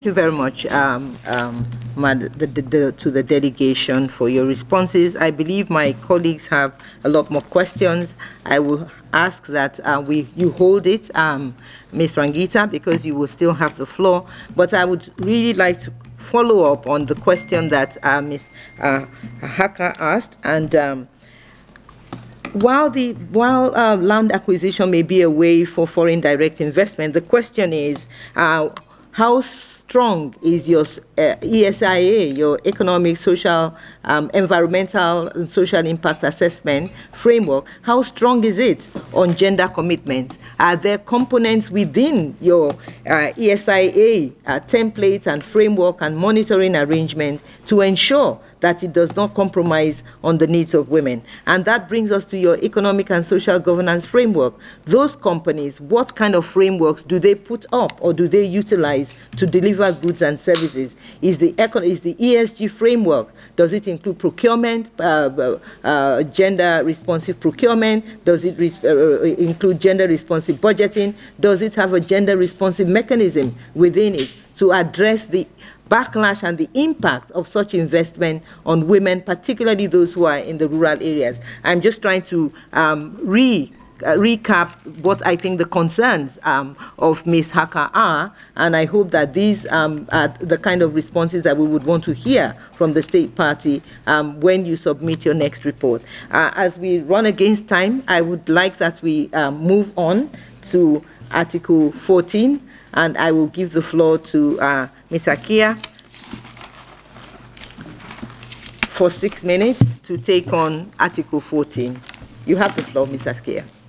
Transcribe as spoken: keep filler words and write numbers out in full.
Thank you very much, um, um, Mad- the, the, the, to the delegation for your responses. I believe my colleagues have a lot more questions. I will ask that uh, we you hold it, um, Miz Rangita, because you will still have the floor. But I would really like to follow up on the question that uh, Miz Uh, Haka asked, and um, while the while uh, land acquisition may be a way for foreign direct investment, the question is, uh, how strong is your uh, E S I A, your economic, social, um, environmental, and social impact assessment framework? How strong is it on gender commitments? Are there components within your uh, E S I A uh, template and framework and monitoring arrangement to ensure that it does not compromise on the needs of women? And that brings us to your economic and social governance framework. Those companies, what kind of frameworks do they put up or do they utilize to deliver goods and services? Is the, is the E S G framework, does it include procurement, uh, uh, gender responsive procurement? Does it uh, include gender responsive budgeting? Does it have a gender responsive mechanism within it to address the backlash and the impact of such investment on women, particularly those who are in the rural areas? I'm just trying to um, re uh, recap what I think the concerns um, of Miz Haka are, and I hope that these um, are the kind of responses that we would want to hear from the State Party um, when you submit your next report. Uh, as we run against time, I would like that we um, move on to Article fourteen, and I will give the floor to uh, Miz Akia for six minutes to take on Article fourteen. You have the floor, Miz Akia.